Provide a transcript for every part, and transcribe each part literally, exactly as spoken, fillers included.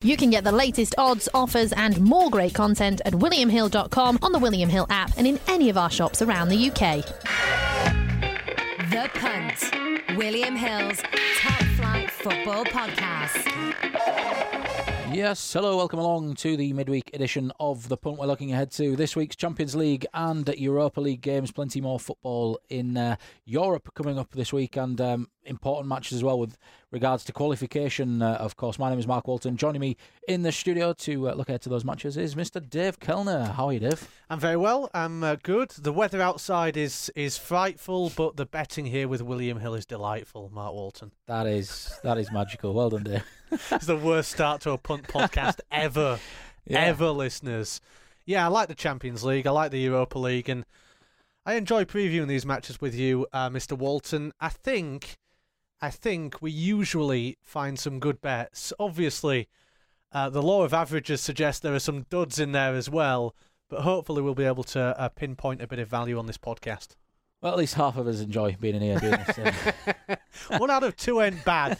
You can get the latest odds, offers and more great content at william hill dot com, on the William Hill app and in any of our shops around the U K. The Punt, William Hill's top flight football podcast. Yes, hello, welcome along to the midweek edition of The Punt. We're looking ahead to this week's Champions League and Europa League games. Plenty more football in uh, Europe coming up this week, and um, important matches as well with regards to qualification, uh, of course. My name is Mark Walton. Joining me in the studio to uh, look ahead to those matches is Mister Dave Kellner. How are you, Dave? I'm very well. I'm uh, good. The weather outside is is frightful, but the betting here with William Hill is delightful, Mark Walton. That is that is magical. Well done, Dave. It's the worst start to a punt podcast ever, yeah. ever, listeners. Yeah, I like the Champions League. I like the Europa League, and I enjoy previewing these matches with you, uh, Mister Walton. I think, I think we usually find some good bets. Obviously, uh, the law of averages suggests there are some duds in there as well, but hopefully we'll be able to uh, pinpoint a bit of value on this podcast. Well, at least half of us enjoy being in here doing this. Um. One out of two ain't bad.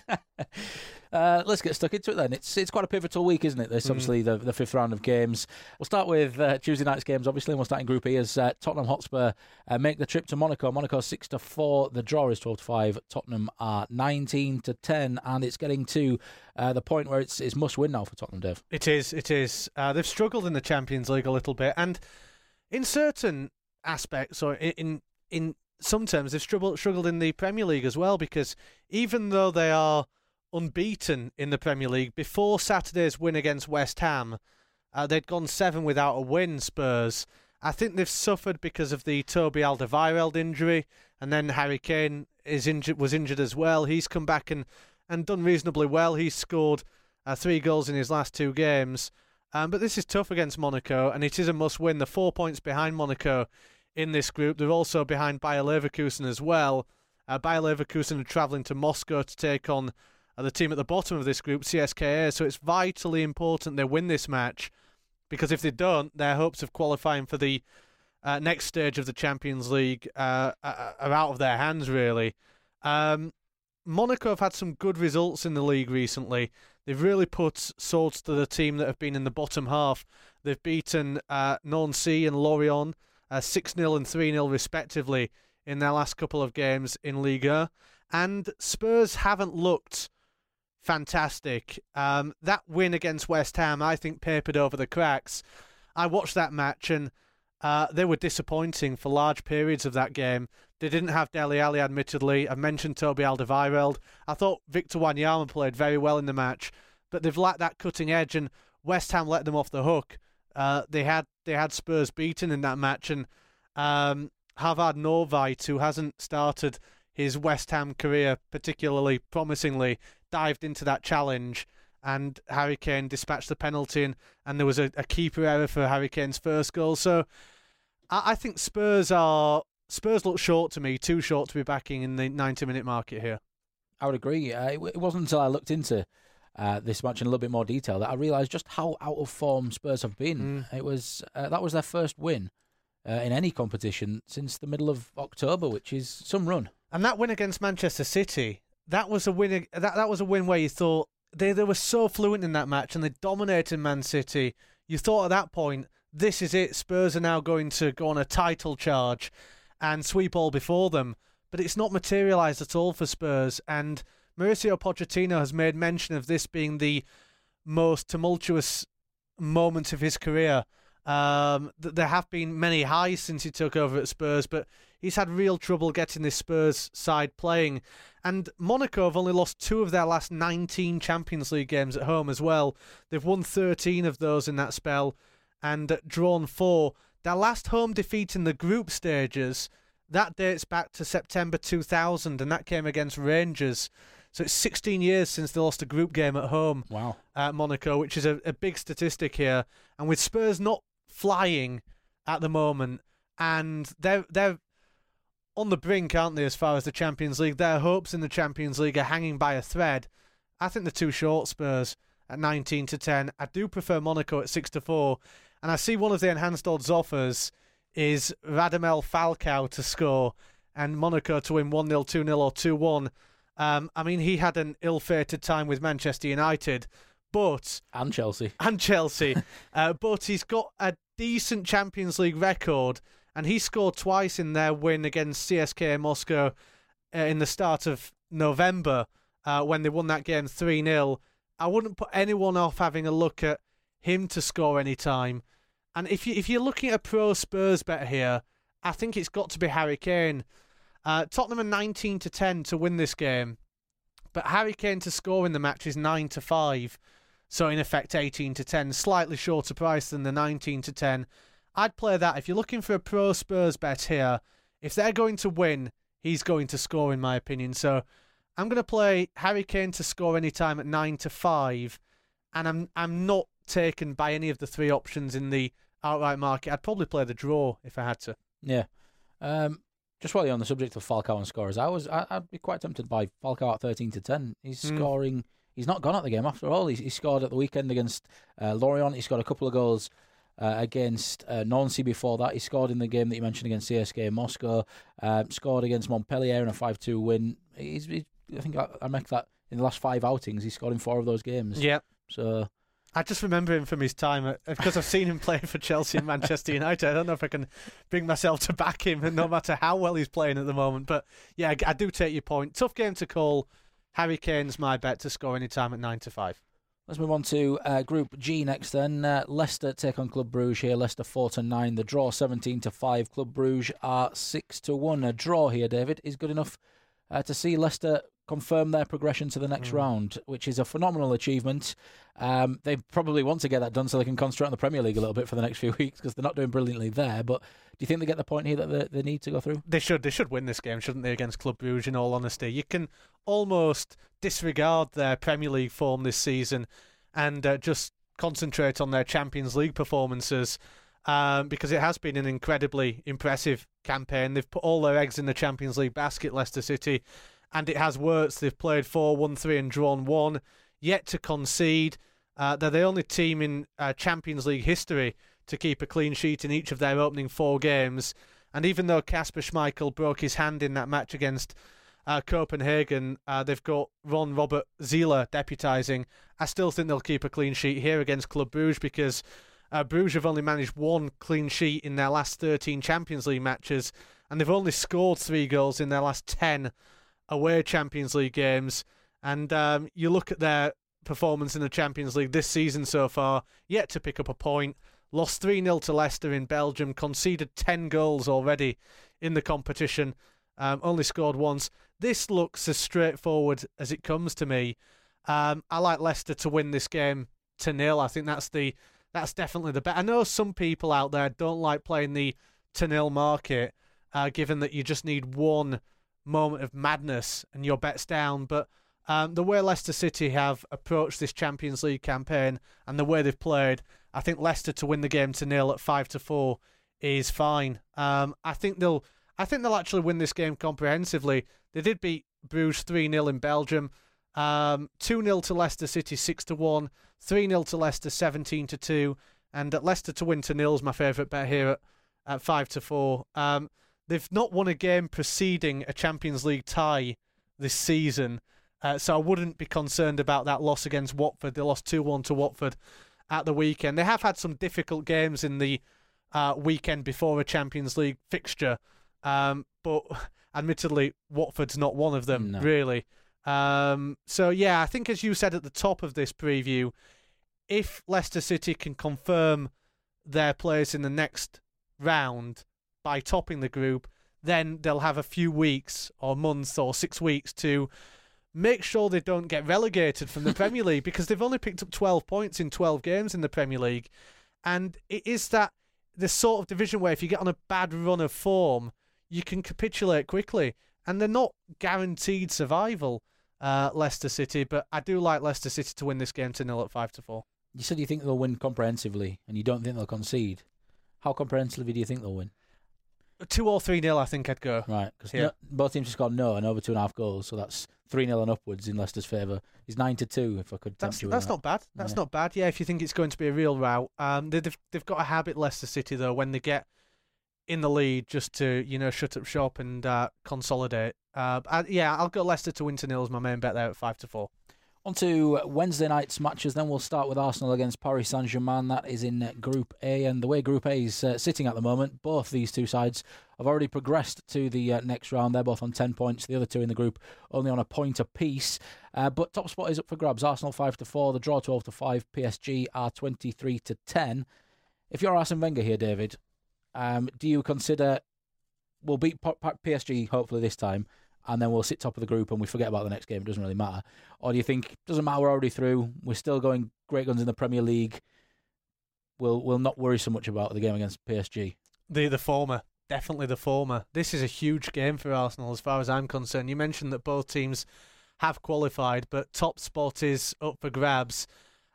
Uh, let's get stuck into it then. It's it's quite a pivotal week, isn't it? This obviously mm. the the fifth round of games. We'll start with uh, Tuesday night's games, obviously, and we'll start in Group E as uh, Tottenham Hotspur uh, make the trip to Monaco. Monaco six to four. The draw is twelve to five. Tottenham are nineteen to ten, and it's getting to uh, the point where it's it's must win now for Tottenham, Dave. It is. It is. Uh, they've struggled in the Champions League a little bit, and in certain aspects, or in in, in some terms, they've struggled struggled in the Premier League as well, because even though they are unbeaten in the Premier League, before Saturday's win against West Ham, uh, they'd gone seven without a win, Spurs. I think they've suffered because of the Toby Alderweireld injury, and then Harry Kane is injured, was injured as well. He's come back and, and done reasonably well. He's scored uh, three goals in his last two games. Um, but this is tough against Monaco, and it is a must-win. They're four points behind Monaco in this group. They're also behind Bayer Leverkusen as well. Uh, Bayer Leverkusen are travelling to Moscow to take on Uh, the team at the bottom of this group, C S K A, so it's vitally important they win this match, because if they don't, their hopes of qualifying for the uh, next stage of the Champions League uh, are out of their hands, really. Um, Monaco have had some good results in the league recently. They've really put swords to the team that have been in the bottom half. They've beaten uh, Nancy and Lorient uh, six nil and three nil respectively in their last couple of games in Liga. And Spurs haven't looked fantastic. Um, that win against West Ham, I think, papered over the cracks. I watched that match, and uh, they were disappointing for large periods of that game. They didn't have Dele Alli, admittedly. I mentioned Toby Alderweireld. I thought Victor Wanyama played very well in the match, but they've lacked that cutting edge, and West Ham let them off the hook. Uh, they had they had Spurs beaten in that match, and um, Harvard Norvite, who hasn't started his West Ham career particularly promisingly, dived into that challenge, and Harry Kane dispatched the penalty, and, and there was a, a keeper error for Harry Kane's first goal. So I, I think Spurs are Spurs look short to me, too short to be backing in the ninety-minute market here. I would agree. Uh, it, it wasn't until I looked into uh, this match in a little bit more detail that I realised just how out of form Spurs have been. Mm. It was uh, that was their first win uh, in any competition since the middle of October, which is some run. And that win against Manchester City, that was a win. That that was a win where you thought they they were so fluent in that match and they dominated Man City. You thought at that point, this is it. Spurs are now going to go on a title charge and sweep all before them. But it's not materialised at all for Spurs. And Mauricio Pochettino has made mention of this being the most tumultuous moment of his career. Um, there have been many highs since he took over at Spurs, but he's had real trouble getting this Spurs side playing. And Monaco have only lost two of their last nineteen Champions League games at home as well. They've won thirteen of those in that spell and drawn four. Their last home defeat in the group stages, that dates back to September two thousand, and that came against Rangers. So it's sixteen years since they lost a group game at home. Wow. At Monaco, which is a, a big statistic here. And with Spurs not flying at the moment, and they're they're on the brink, aren't they, as far as the Champions League? Their hopes in the Champions League are hanging by a thread. I think they're too short, Spurs, at nineteen to ten. I do prefer Monaco at six to four, and I see one of the enhanced odds offers is Radamel Falcao to score and Monaco to win one nil, two nil or two one. Um, I mean, he had an ill-fated time with Manchester United, but And Chelsea. and Chelsea, uh, but he's got a decent Champions League record, and he scored twice in their win against C S K A Moscow uh, in the start of November uh, when they won that game three nil. I wouldn't put anyone off having a look at him to score any time. And if you if you're looking at a pro Spurs bet here, I think it's got to be Harry Kane. Uh, Tottenham are nineteen to ten to win this game, but Harry Kane to score in the match is nine to five. So in effect eighteen to ten, slightly shorter price than the nineteen to ten. I'd play that. If you're looking for a pro Spurs bet here, if they're going to win, he's going to score in my opinion. So I'm going to play Harry Kane to score any time at nine to five, and I'm I'm not taken by any of the three options in the outright market. I'd probably play the draw if I had to. Yeah. Um, just while you're on the subject of Falcao and scorers, I was I, I'd be quite tempted by Falcao at thirteen to ten. He's Mm. scoring. He's not gone at the game after all. He, he scored at the weekend against uh, Lorient. He scored a couple of goals uh, against uh, Nancy before that. He scored in the game that you mentioned against C S K A Moscow. Uh, scored against Montpellier in a five two win. He's, he's, I think I, I make that in the last five outings. He's scored in four of those games. Yeah. So I just remember him from his time at, because I've seen him play for Chelsea and Manchester United. I don't know if I can bring myself to back him, no matter how well he's playing at the moment. But yeah, I, I do take your point. Tough game to call. Harry Kane's my bet to score any time at nine to five. let's move on to uh, Group G next then. Uh, Leicester take on Club Brugge here. Leicester four to nine. The draw seventeen to five. Club Brugge are six to one. A draw here, David, is good enough uh, to see Leicester confirm their progression to the next Mm. round, which is a phenomenal achievement. Um, they probably want to get that done so they can concentrate on the Premier League a little bit for the next few weeks because they're not doing brilliantly there. But do you think they get the point here that they, they need to go through? They should. They should win this game, shouldn't they, against Club Brugge, in all honesty. You can almost disregard their Premier League form this season and uh, just concentrate on their Champions League performances um, because it has been an incredibly impressive campaign. They've put all their eggs in the Champions League basket, Leicester City, and it has worked. They've played four, won three and drawn one, yet to concede. Uh, they're the only team in uh, Champions League history to keep a clean sheet in each of their opening four games. And even though Kasper Schmeichel broke his hand in that match against uh, Copenhagen, uh, they've got Ron Robert Zieler deputising. I still think they'll keep a clean sheet here against Club Brugge because uh, Bruges have only managed one clean sheet in their last thirteen Champions League matches, and they've only scored three goals in their last ten away Champions League games. And um, you look at their performance in the Champions League this season so far, yet to pick up a point. Lost three nil to Leicester in Belgium, conceded ten goals already in the competition, um, only scored once. This looks as straightforward as it comes to me. Um, I like Leicester to win this game to nil. I think that's the that's definitely the bet. I know some people out there don't like playing the to nil market, uh, given that you just need one moment of madness and your bet's down, but um, the way Leicester City have approached this Champions League campaign and the way they've played, I think Leicester to win the game to nil at five to four is fine. Um, I think they'll, I think they'll actually win this game comprehensively. They did beat Bruges three nil in Belgium, um, two nil to Leicester City six to one, three nil to Leicester seventeen to two, and at Leicester to win to nil is my favourite bet here at, at five to four. Um, they've not won a game preceding a Champions League tie this season. Uh, so I wouldn't be concerned about that loss against Watford. They lost two one to Watford at the weekend. They have had some difficult games in the uh, weekend before a Champions League fixture. Um, but admittedly, Watford's not one of them, No. really. Um, so, yeah, I think as you said at the top of this preview, if Leicester City can confirm their place in the next round by topping the group, then they'll have a few weeks or months or six weeks to make sure they don't get relegated from the Premier League because they've only picked up twelve points in twelve games in the Premier League. And it is that the sort of division where if you get on a bad run of form, you can capitulate quickly. And they're not guaranteed survival, uh, Leicester City, but I do like Leicester City to win this game to nil at five to four. You said you think they'll win comprehensively and you don't think they'll concede. How comprehensively do you think they'll win? Two or three nil, I think I'd go. Right, because Yeah. no, both teams have scored no and over two and a half goals, so that's three nil and upwards in Leicester's favour. It's nine to two, if I could tempt That's you with that's that. not bad. That's Yeah. not bad. Yeah, if you think it's going to be a real rout, um, they, they've they've got a habit, Leicester City, though, when they get in the lead, just to you know shut up shop and uh, consolidate. Uh, I, yeah, I'll go Leicester to win to nil as my main bet there at five to four. On to Wednesday night's matches, then we'll start with Arsenal against Paris Saint-Germain. That is in Group A, and the way Group A is uh, sitting at the moment, both these two sides have already progressed to the uh, next round. They're both on ten points. The other two in the group only on a point apiece. Uh, but top spot is up for grabs. Arsenal five to four, the draw twelve to five. P S G are twenty-three to ten. If you're Arsene Wenger here, David, um, do you consider we'll beat P S G hopefully this time, and then we'll sit top of the group and we forget about the next game? It doesn't really matter. Or do you think, doesn't matter, we're already through, we're still going great guns in the Premier League, we'll we'll not worry so much about the game against P S G? The the former. Definitely the former. This is a huge game for Arsenal as far as I'm concerned. You mentioned that both teams have qualified, but top spot is up for grabs,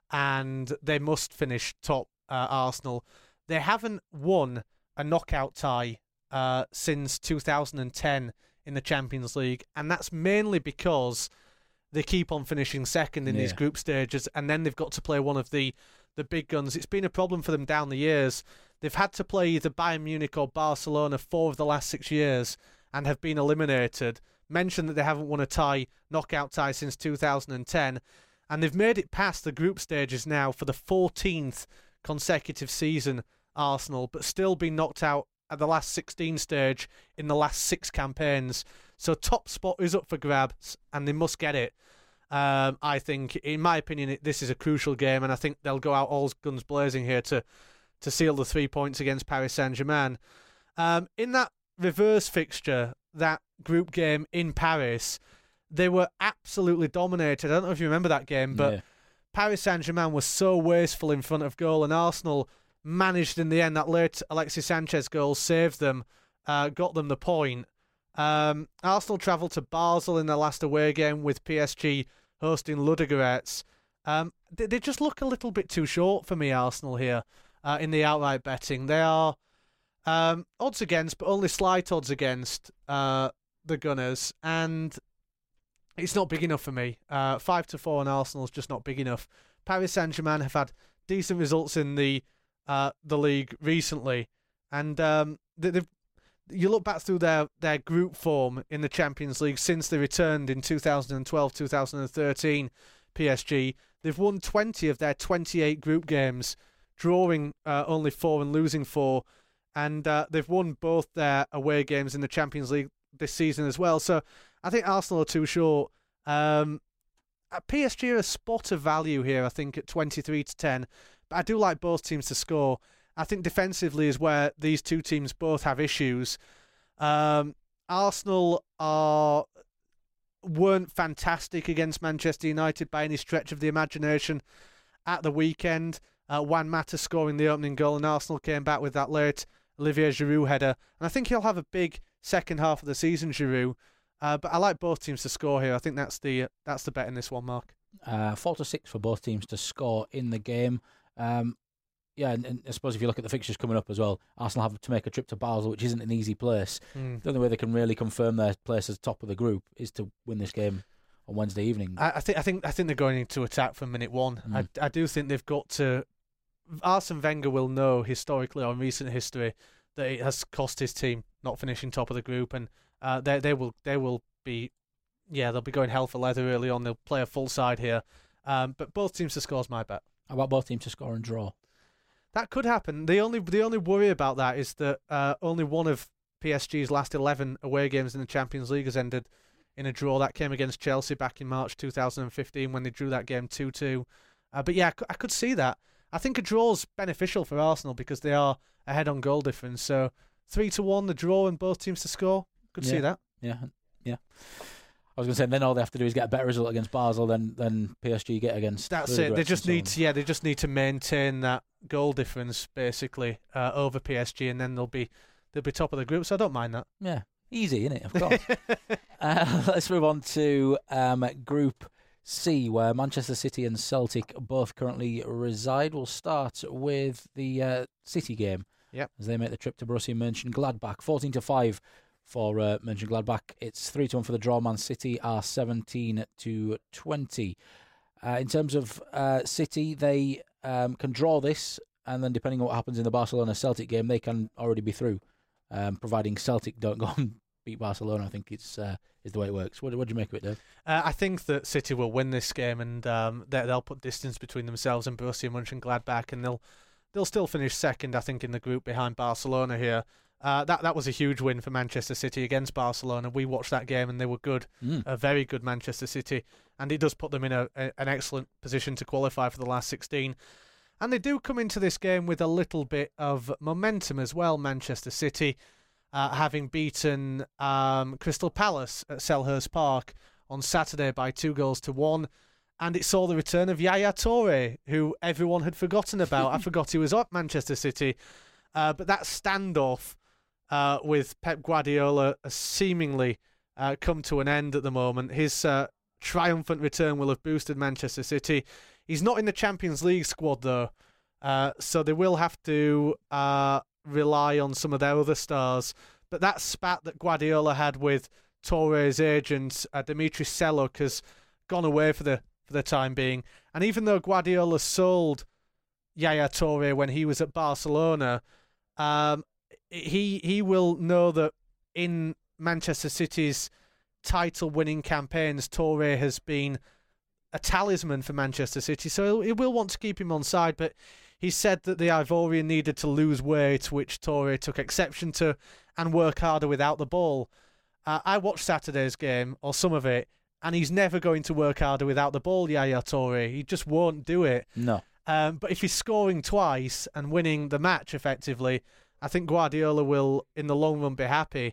and they must finish top, uh, Arsenal. They haven't won a knockout tie uh, since two thousand ten in the Champions League, and that's mainly because they keep on finishing second in yeah. these group stages, and then they've got to play one of the, the big guns. It's been a problem for them down the years. They've had to play either Bayern Munich or Barcelona four of the last six years and have been eliminated. Mentioned that they haven't won a tie, knockout tie, since two thousand ten, and they've made it past the group stages now for the fourteenth consecutive season, Arsenal, but still been knocked out at the last sixteen stage in the last six campaigns. So top spot is up for grabs, and they must get it. Um, I think, in my opinion, it, this is a crucial game, and I think they'll go out all guns blazing here to, to seal the three points against Paris Saint-Germain. Um, in that reverse fixture, that group game in Paris, they were absolutely dominated. I don't know if you remember that game, but yeah. Paris Saint-Germain was so wasteful in front of goal, and Arsenal managed in the end. That late Alexis Sanchez goal saved them, uh, got them the point. Um, Arsenal travelled to Basel in their last away game with P S G hosting Ludogorets. Um, they, they just look a little bit too short for me, Arsenal, here uh, in the outright betting. They are um, odds against, but only slight odds against uh, the Gunners, and it's not big enough for me. Uh, five to four on Arsenal is just not big enough. Paris Saint-Germain have had decent results in the uh, the league recently, and um, they, they've. You look back through their, their group form in the Champions League since they returned in two thousand twelve two thousand thirteen, P S G. They've won twenty of their twenty-eight group games, drawing uh, only four and losing four. And uh, they've won both their away games in the Champions League this season as well. So I think Arsenal are too short. Um, P S G are a spot of value here, I think, at twenty-three to ten. But I do like both teams to score. I think defensively is where these two teams both have issues. Um, Arsenal are weren't fantastic against Manchester United by any stretch of the imagination at the weekend. Uh, Juan Mata scoring the opening goal, and Arsenal came back with that late Olivier Giroud header. And I think he'll have a big second half of the season, Giroud. Uh, but I like both teams to score here. I think that's the that's the bet in this one, Mark. Uh, four to six for both teams to score in the game. Um, Yeah, and, and I suppose if you look at the fixtures coming up as well, Arsenal have to make a trip to Basel, which isn't an easy place. Mm. The only way they can really confirm their place as top of the group is to win this game on Wednesday evening. I, I think I think I think they're going into attack from minute one. Mm. I I do think they've got to. Arsene Wenger will know historically or in recent history that it has cost his team not finishing top of the group, and uh, they they will they will be, yeah, they'll be going hell for leather early on. They'll play a full side here, um, but both teams to score is my bet. How about both teams to score and draw? That could happen. The only the only worry about that is that uh, only one of P S G's last eleven away games in the Champions League has ended in a draw. That came against Chelsea back in March two thousand fifteen when they drew that game two two. Uh, but yeah, I could, I could see that. I think a draw's beneficial for Arsenal because they are ahead on goal difference. So three to one, the draw and both teams to score. Could yeah. see that. Yeah, yeah. I was going to say, then all they have to do is get a better result against Basel than than P S G get against. That's it. They just need to, yeah, they just need to maintain that goal difference basically uh, over P S G, and then they'll be they'll be top of the group. So I don't mind that. Yeah, easy, isn't it? Of course. uh, let's move on to um, Group C, where Manchester City and Celtic both currently reside. We'll start with the uh, City game. Yep. As they make the trip to Borussia Mönchengladbach, fourteen to five. For uh, Mönchengladbach, it's three to one for the draw. Man City are seventeen to twenty. Uh, in terms of uh, City, they um, can draw this, and then depending on what happens in the Barcelona-Celtic game, they can already be through, um, providing Celtic don't go and beat Barcelona. I think it's uh, is the way it works. What, what do you make of it, Dave? Uh, I think that City will win this game, and um, they, they'll put distance between themselves and Borussia Mönchengladbach, and they'll they'll still finish second, I think, in the group behind Barcelona here. Uh, that that was a huge win for Manchester City against Barcelona. We watched that game, and they were good, Mm. a very good Manchester City, and it does put them in a, a an excellent position to qualify for the last sixteen. And they do come into this game with a little bit of momentum as well, Manchester City, uh, having beaten um, Crystal Palace at Selhurst Park on Saturday by two goals to one. And it saw the return of Yaya Toure, who everyone had forgotten about. I forgot he was at Manchester City. Uh, but that standoff uh, with Pep Guardiola has seemingly uh, come to an end at the moment. His uh, triumphant return will have boosted Manchester City. He's not in the Champions League squad, though, uh, so they will have to uh, rely on some of their other stars. But that spat that Guardiola had with Toure's agent, uh, Dimitris Seluk, has gone away for the for the time being. And even though Guardiola sold Yaya Toure when he was at Barcelona, um, he he will know that in Manchester City's title-winning campaigns, Toure has been a talisman for Manchester City, so he will want to keep him on side, but he said that the Ivorian needed to lose weight, which Toure took exception to, and work harder without the ball. Uh, I watched Saturday's game, or some of it, and he's never going to work harder without the ball, Yaya Toure. He just won't do it. No. Um, but if he's scoring twice and winning the match effectively, I think Guardiola will, in the long run, be happy.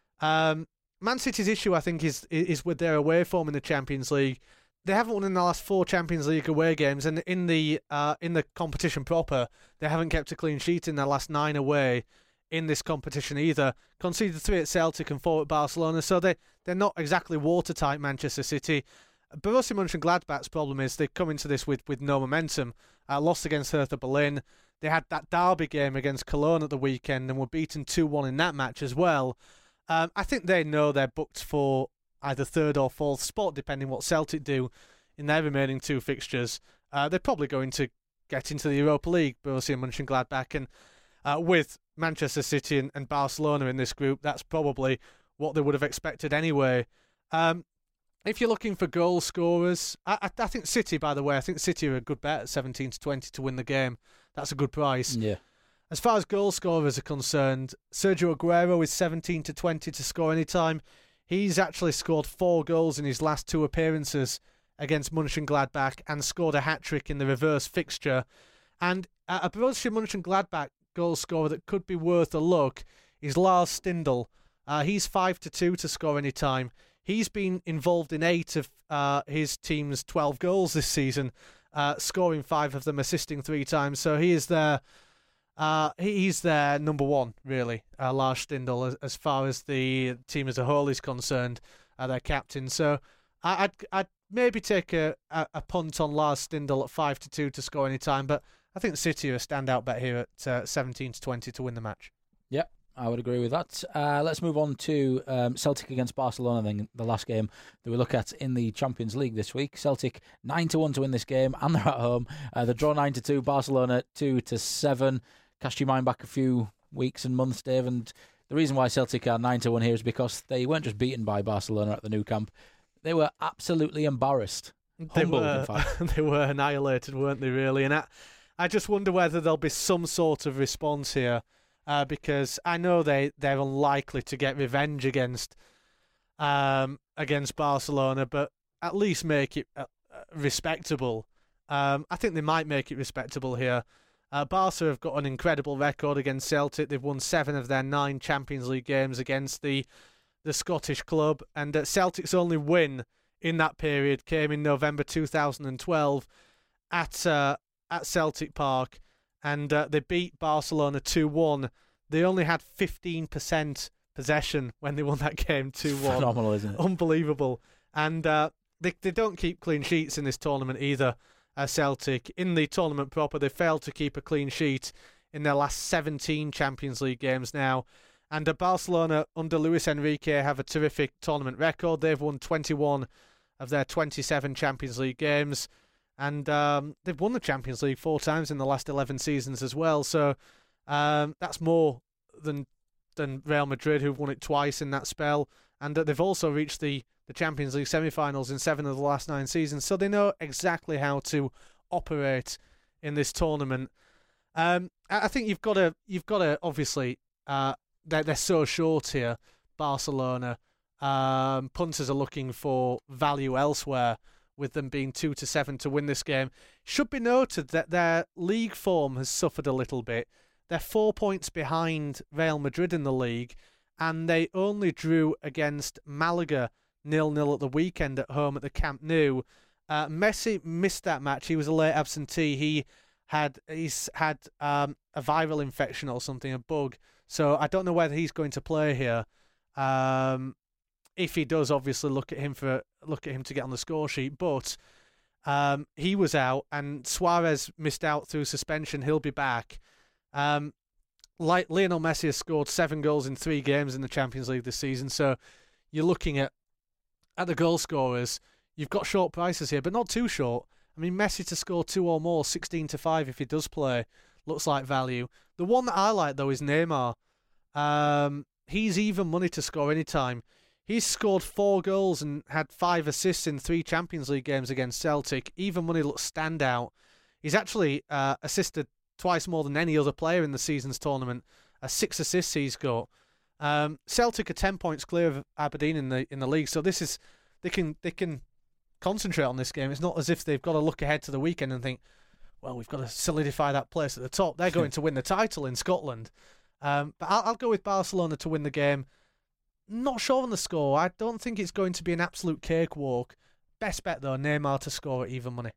Um, Man City's issue, I think, is is with their away form in the Champions League. They haven't won in the last four Champions League away games, and in the uh, in the competition proper, they haven't kept a clean sheet in their last nine away in this competition either. Conceded three at Celtic and four at Barcelona, so they, they're not exactly watertight, Manchester City. Borussia Mönchengladbach's problem is they come into this with, with no momentum. Uh, lost against Hertha Berlin. They had that derby game against Cologne at the weekend and were beaten two one in that match as well. Um, I think they know they're booked for either third or fourth spot, depending what Celtic do in their remaining two fixtures. Uh, they're probably going to get into the Europa League, Borussia Mönchengladbach, and uh, with Manchester City and, and Barcelona in this group, that's probably what they would have expected anyway. Um, if you're looking for goal scorers, I, I, I think City, by the way, I think City are a good bet at seventeen to twenty to win the game. That's a good price. Yeah. As far as goal scorers are concerned, Sergio Aguero is seventeen to twenty to score any time. He's actually scored four goals in his last two appearances against Mönchengladbach and scored a hat-trick in the reverse fixture. And a Borussia Mönchengladbach goal scorer that could be worth a look is Lars Stindl. Uh, he's five to two to score any time. He's been involved in eight of uh, his team's twelve goals this season, uh, scoring five of them, assisting three times. So he is their, uh, he's their number one, really, uh, Lars Stindl, as, as far as the team as a whole is concerned, uh, their captain. So I, I'd, I'd maybe take a, a, a punt on Lars Stindl at five to two to score any time, but I think City are a standout bet here at uh, seventeen to twenty to win the match. Yep, I would agree with that. Uh, let's move on to um, Celtic against Barcelona, then the last game that we look at in the Champions League this week. Celtic nine to one to win this game, and they're at home. Uh, they draw nine to two. Barcelona two to seven. Cast your mind back a few weeks and months, Dave, and the reason why Celtic are nine to one here is because they weren't just beaten by Barcelona at the Nou Camp; they were absolutely embarrassed. They Humbled, were, in fact. they were annihilated, weren't they? Really, and I, I just wonder whether there'll be some sort of response here. Uh, because I know they, they're unlikely to get revenge against um, against Barcelona, but at least make it uh, respectable. Um, I think they might make it respectable here. Uh, Barca have got an incredible record against Celtic. They've won seven of their nine Champions League games against the the Scottish club, and uh, Celtic's only win in that period came in November two thousand twelve at uh, at Celtic Park. And uh, they beat Barcelona two one. They only had fifteen percent possession when they won that game two one. Phenomenal, isn't it? Unbelievable. And uh, they they don't keep clean sheets in this tournament either, uh, Celtic. In the tournament proper, they failed to keep a clean sheet in their last seventeen Champions League games now. And uh, Barcelona, under Luis Enrique, have a terrific tournament record. They've won twenty-one of their twenty-seven Champions League games. And um, they've won the Champions League four times in the last eleven seasons as well. So um, that's more than than Real Madrid, who've won it twice in that spell, and that they've also reached the, the Champions League semi-finals in seven of the last nine seasons, so they know exactly how to operate in this tournament. Um, I think you've got to, you've got to obviously, uh, they're, they're so short here, Barcelona. Um, punters are looking for value elsewhere, with them being two to seven to win this game. Should be noted that their league form has suffered a little bit. They're four points behind Real Madrid in the league, and they only drew against Malaga nil nil at the weekend at home at the Camp Nou. Uh, Messi missed that match. He was a late absentee. He had he's had um, a viral infection or something, a bug. So I don't know whether he's going to play here. Um, if he does, obviously look at him for look at him to get on the score sheet. But um, he was out, and Suarez missed out through suspension. He'll be back. Um, like Lionel Messi has scored seven goals in three games in the Champions League this season. So you're looking at at the goal scorers. You've got short prices here, but not too short. I mean, Messi to score two or more, sixteen to five if he does play, looks like value. The one that I like, though, is Neymar. Um, he's even money to score any time. He's scored four goals and had five assists in three Champions League games against Celtic. Even money looks standout. He's actually uh, assisted twice more than any other player in the season's tournament. Uh, six assists he's got. Um, Celtic are ten points clear of Aberdeen in the in the league, so this is they can they can concentrate on this game. It's not as if they've got to look ahead to the weekend and think, well, we've got to solidify that place at the top. They're going to win the title in Scotland. Um, but I'll, I'll go with Barcelona to win the game. Not sure on the score. I don't think it's going to be an absolute cakewalk. Best bet, though, Neymar to score at even money.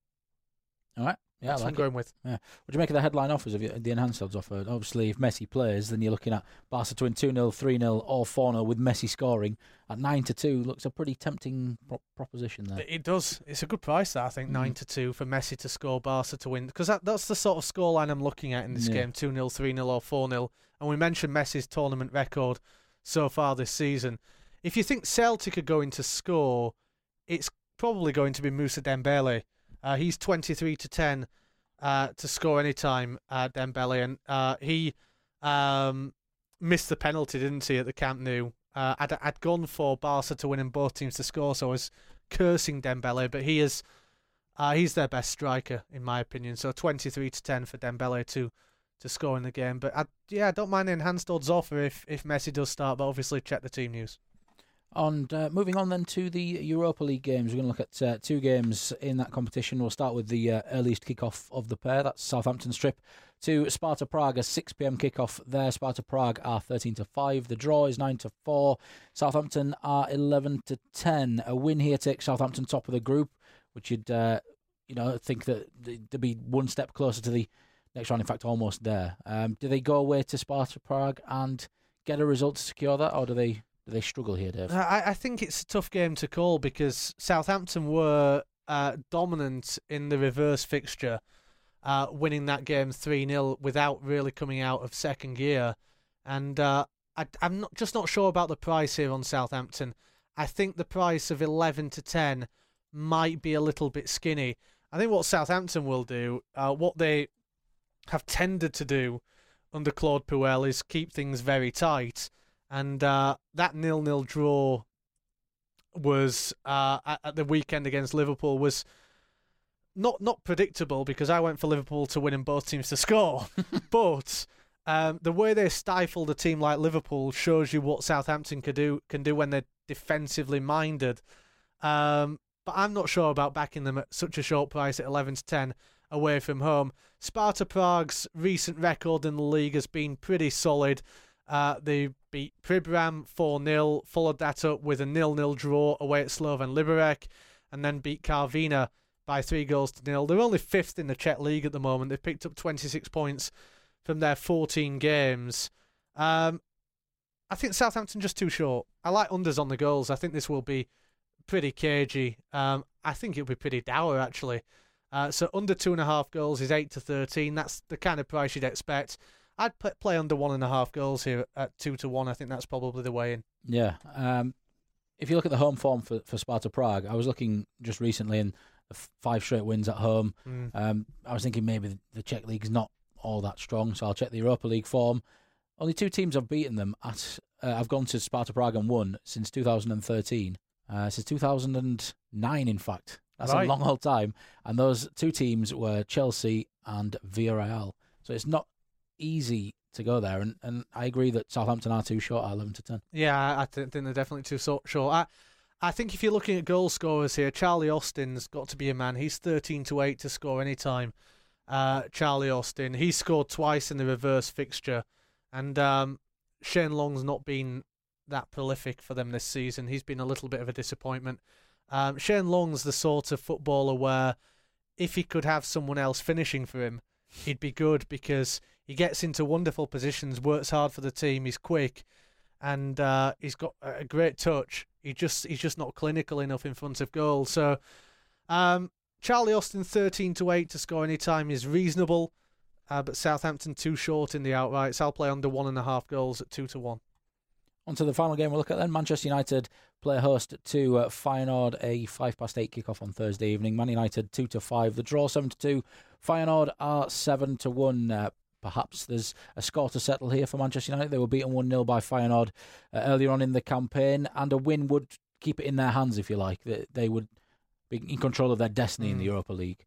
All right. Yeah, That's I like what I'm it. going with. Yeah. What do you make of the headline offers of the enhanced odds offer? Obviously, if Messi plays, then you're looking at Barca to win two nil, three nil, or four nil with Messi scoring at nine to two. Looks a pretty tempting pro- proposition there. It does. It's a good price, that, I think, Mm. nine to two for Messi to score, Barca to win. Because that, that's the sort of scoreline I'm looking at in this Yeah. game, two nil, three nil, or four nil. And we mentioned Messi's tournament record so far this season. If you think Celtic are going to score, it's probably going to be Moussa Dembele. Uh, he's twenty-three to ten uh, to score any time, uh, Dembele. And uh, he um, missed the penalty, didn't he, at the Camp Nou? Uh, I'd, I'd gone for Barca to win and both teams to score, so I was cursing Dembele, but he is uh, he's their best striker, in my opinion. So twenty-three to ten for Dembele to to score in the game. But I, yeah, I don't mind the enhanced odds offer if, if Messi does start, but obviously check the team news. And uh, moving on then to the Europa League games, we're going to look at uh, two games in that competition. We'll start with the uh, earliest kick-off of the pair. That's Southampton's trip to Sparta Prague, a six p.m. kick-off there. Sparta Prague are thirteen to five. The draw is nine to four. Southampton are eleven to ten. A win here takes Southampton top of the group, which you'd uh, you know think that they'd be one step closer to the next round. In fact, almost there. Um, do they go away to Sparta Prague and get a result to secure that, or do they? Do they struggle here, Dave? I, I think it's a tough game to call because Southampton were uh, dominant in the reverse fixture, uh, winning that game three nil without really coming out of second gear. And uh, I, I'm not just not sure about the price here on Southampton. I think the price of eleven to ten might be a little bit skinny. I think what Southampton will do, uh, what they have tended to do under Claude Puel, is keep things very tight. And uh, that nil nil draw was uh, at, at the weekend against Liverpool was not not predictable because I went for Liverpool to win and both teams to score. But um, the way they stifled a team like Liverpool shows you what Southampton can do can do when they're defensively minded. Um, but I'm not sure about backing them at such a short price at eleven to ten away from home. Sparta Prague's recent record in the league has been pretty solid. Uh, they beat Pribram four nil, followed that up with a nil nil draw away at Slovan Liberec, and then beat Karvina by three goals to nil. They're only fifth in the Czech league at the moment. They've picked up twenty-six points from their fourteen games. Um, I think Southampton just too short. I like unders on the goals. I think this will be pretty cagey. Um, I think it'll be pretty dour, actually. Uh, so under two and a half goals is eight to thirteen. That's the kind of price you'd expect. I'd play under one and a half goals here at two to one. I think that's probably the way in. Yeah. Um, if you look at the home form for, for Sparta Prague, I was looking just recently and five straight wins at home. Mm. Um, I was thinking maybe the Czech League's not all that strong, so I'll check the Europa League form. Only two teams have beaten them at. Uh, I've gone to Sparta Prague and won since two thousand thirteen. Uh, since two thousand nine, in fact. That's Right. a long old time. And those two teams were Chelsea and Villarreal. So it's not easy to go there. And, and I agree that Southampton are too short at eleven to ten. Yeah, I th- think they're definitely too so- short. I, I think if you're looking at goal scorers here, Charlie Austin's got to be a man. He's thirteen to eight to score any time. Uh, Charlie Austin, he scored twice in the reverse fixture. And um, Shane Long's not been that prolific for them this season. He's been a little bit of a disappointment. Um, Shane Long's the sort of footballer where if he could have someone else finishing for him, he'd be good because he gets into wonderful positions, works hard for the team, he's quick, and uh, he's got a great touch. He just he's just not clinical enough in front of goal. So um, Charlie Austin thirteen to eight to score any time is reasonable, uh, but Southampton too short in the outrights. I'll play under one and a half goals at two to one. On to the final game we'll look at then. Manchester United play host to uh, Feyenoord, a five past eight kickoff on Thursday evening. Man United two to five. The draw seven to two. Feyenoord are seven to one. Uh, perhaps there's a score to settle here for Manchester United. They were beaten one nil by Feyenoord uh, earlier on in the campaign, and a win would keep it in their hands, if you like. They, they would be in control of their destiny mm. in the Europa League.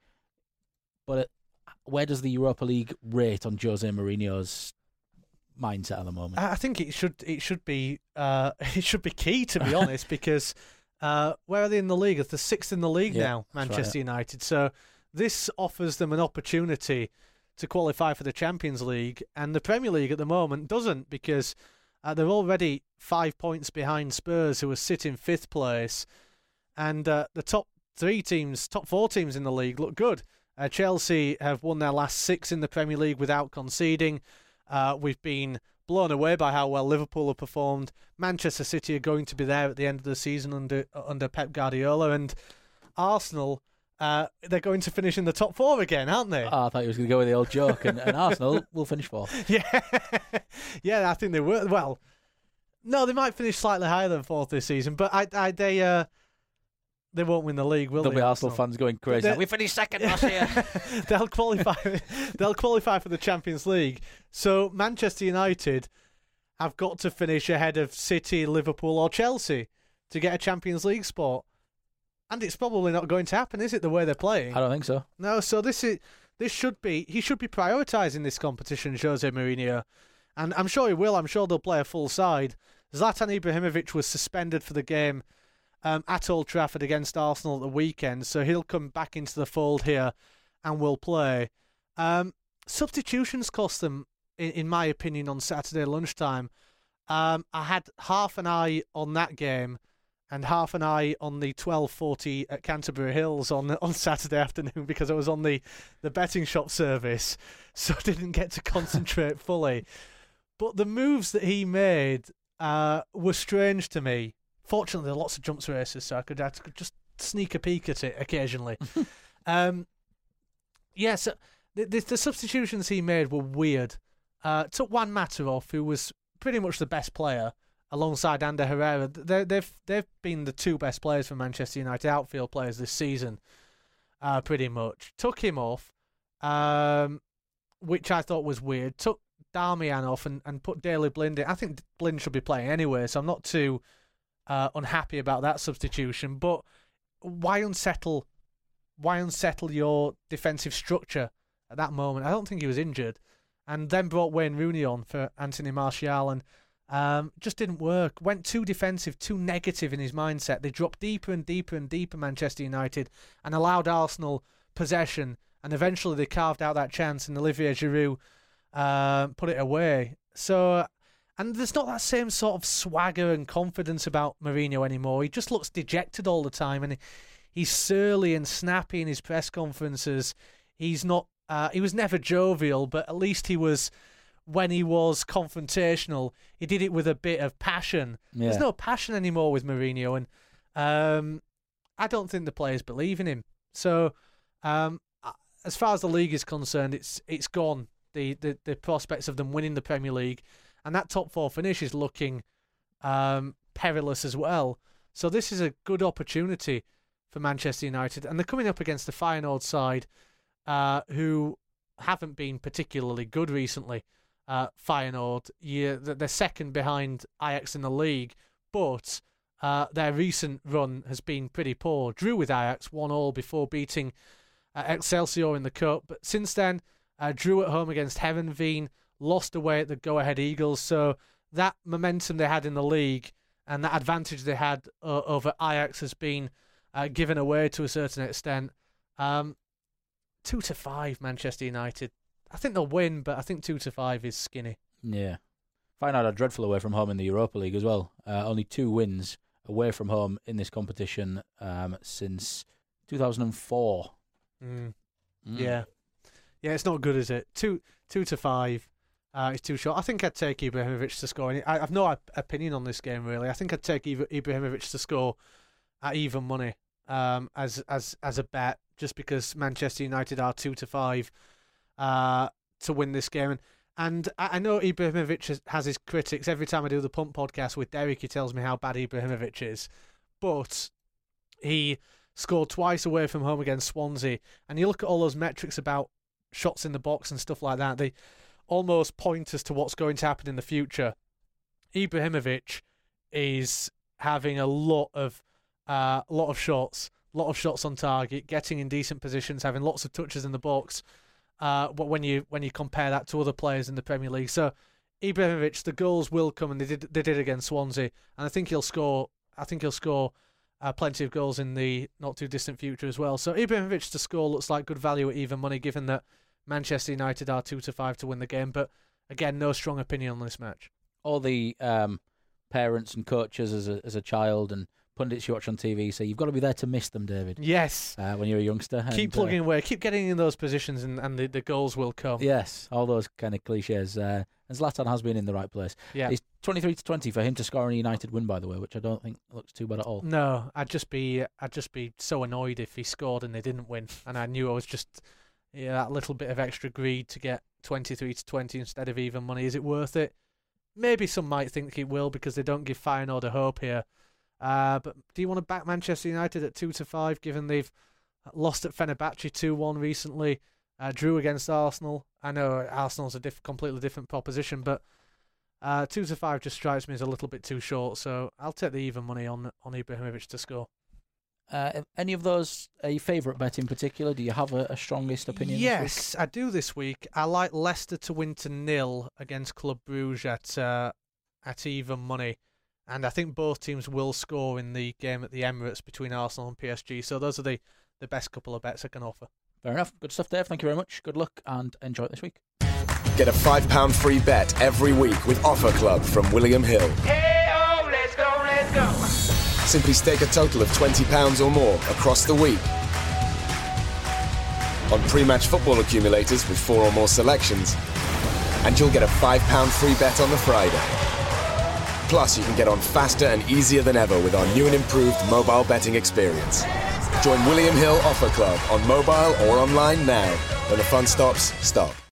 But uh, where does the Europa League rate on Jose Mourinho's mindset at the moment? I think it should it should be uh, it should be key, to be honest, because uh, where are they in the league? They're sixth in the league yeah, now, Manchester right, yeah. United. So this offers them an opportunity to qualify for the Champions League, and the Premier League at the moment doesn't, because uh, they're already five points behind Spurs, who are sitting fifth place, and uh, the top three teams, top four teams in the league look good. Uh, Chelsea have won their last six in the Premier League without conceding. Uh, we've been blown away by how well Liverpool have performed. Manchester City are going to be there at the end of the season under under Pep Guardiola, and Arsenal, uh, they're going to finish in the top four again, aren't they? Oh, I thought he was going to go with the old joke, and, and Arsenal will finish fourth. Yeah, yeah, I think they were. Well, no, they might finish slightly higher than fourth this season, but I, I they, uh, they won't win the league, will There'll they? be Arsenal fans going crazy. They- We finished second last year. they'll qualify. They'll qualify for the Champions League. So Manchester United have got to finish ahead of City, Liverpool, or Chelsea to get a Champions League spot. And it's probably not going to happen, is it? The way they're playing. I don't think so. No. So this is this should be he should be prioritising this competition, Jose Mourinho, and I'm sure he will. I'm sure they'll play a full side. Zlatan Ibrahimovic was suspended for the game Um, at Old Trafford against Arsenal at the weekend, so he'll come back into the fold here and will play. Um, substitutions cost them, in, in my opinion, on Saturday lunchtime. Um, I had half an eye on that game and half an eye on the twelve forty at Canterbury Hills on on Saturday afternoon because I was on the, the betting shop service, so I didn't get to concentrate fully. But the moves that he made uh, were strange to me. Fortunately, there are lots of jumps races, so I could, I could just sneak a peek at it occasionally. um, yeah, so the, the, the substitutions he made were weird. Uh, took Juan Mata off, who was pretty much the best player, alongside Ander Herrera. They, they've they've been the two best players for Manchester United outfield players this season, uh, pretty much. Took him off, um, which I thought was weird. Took Darmian off and, and put Daley Blind in. I think Blind should be playing anyway, so I'm not too uh, unhappy about that substitution. But why unsettle? Why unsettle your defensive structure at that moment? I don't think he was injured, and then brought Wayne Rooney on for Anthony Martial, and um, just didn't work. Went too defensive, too negative in his mindset. They dropped deeper and deeper and deeper, Manchester United, and allowed Arsenal possession. And eventually they carved out that chance, and Olivier Giroud uh, put it away. So, and there's not that same sort of swagger and confidence about Mourinho anymore. He just looks dejected all the time, and he's surly and snappy in his press conferences. He's not. Uh, he was never jovial, but at least he was. When he was confrontational, he did it with a bit of passion. Yeah. There's no passion anymore with Mourinho, and um, I don't think the players believe in him. So, um, as far as the league is concerned, it's it's gone. The, the the prospects of them winning the Premier League, and that top four finish is looking um, perilous as well. So this is a good opportunity for Manchester United, and they're coming up against the Feyenoord side, uh, who haven't been particularly good recently. uh, Feyenoord. You, they're second behind Ajax in the league, but uh, their recent run has been pretty poor. Drew with Ajax, one all before beating uh, Excelsior in the cup, but since then uh, drew at home against Heerenveen, lost away at the Go Ahead Eagles. So that momentum they had in the league and that advantage they had uh, over Ajax has been uh, given away to a certain extent. Um, two to five, Manchester United. I think they'll win, but I think two to five is skinny. Yeah. Feyenoord are dreadful away from home in the Europa League as well. Uh, only two wins away from home in this competition um, since two thousand four. Mm. Mm. Yeah. Yeah, it's not good, is it? Two two to five uh, is too short. I think I'd take Ibrahimovic to score. I, I've no op- opinion on this game, really. I think I'd take Ibra- Ibrahimovic to score at even money um, as as as a bet, just because Manchester United are two to five uh, to win this game. And, and I, I know Ibrahimovic has, has his critics. Every time I do the Pump podcast with Derek, he tells me how bad Ibrahimovic is. But he scored twice away from home against Swansea. And you look at all those metrics about shots in the box and stuff like that, they almost point us to what's going to happen in the future. Ibrahimovic is having a lot of uh, lot of shots, lot of shots on target, getting in decent positions, having lots of touches in the box. Uh, but when you when you compare that to other players in the Premier League, so Ibrahimovic, the goals will come, and they did they did against Swansea, and I think he'll score. I think he'll score uh, plenty of goals in the not too distant future as well. So Ibrahimovic to score looks like good value at even money, given that Manchester United are two to five to win the game. But again, no strong opinion on this match. All the um, parents and coaches as a as a child and pundits you watch on T V say you've got to be there to miss them, David. Yes. Uh, when you're a youngster. Keep and, plugging uh, away. Keep getting in those positions, and, and the, the goals will come. Yes, all those kind of cliches. Uh, and Zlatan has been in the right place. Yeah. It's twenty-three to twenty for him to score on a United win, by the way, which I don't think looks too bad at all. No, I'd just be I'd just be so annoyed if he scored and they didn't win, and I knew I was just yeah that little bit of extra greed to get twenty-three to twenty instead of even money. Is it worth it? Maybe some might think it will because they don't give Feyenoord a hope here. Uh, but do you want to back Manchester United at two to five, given they've lost at Fenerbahce two one recently, uh, drew against Arsenal? I know Arsenal's a diff- completely different proposition, but uh, two to five just strikes me as a little bit too short. So I'll take the even money on on Ibrahimovic to score. Uh, any of those a favourite bet in particular? Do you have a, a strongest opinion? Yes, this I do this week. I like Leicester to win to nil against Club Brugge at uh, at even money. And I think both teams will score in the game at the Emirates between Arsenal and P S G. So those are the, the best couple of bets I can offer. Fair enough. Good stuff, Dave. Thank you very much. Good luck and enjoy it this week. Get a five pound free bet every week with Offer Club from William Hill. Hey-oh, let's go, let's go. Simply stake a total of twenty pounds or more across the week on pre-match football accumulators with four or more selections, and you'll get a five pound free bet on the Friday. Plus, you can get on faster and easier than ever with our new and improved mobile betting experience. Join William Hill Offer Club on mobile or online now. When the fun stops, stop.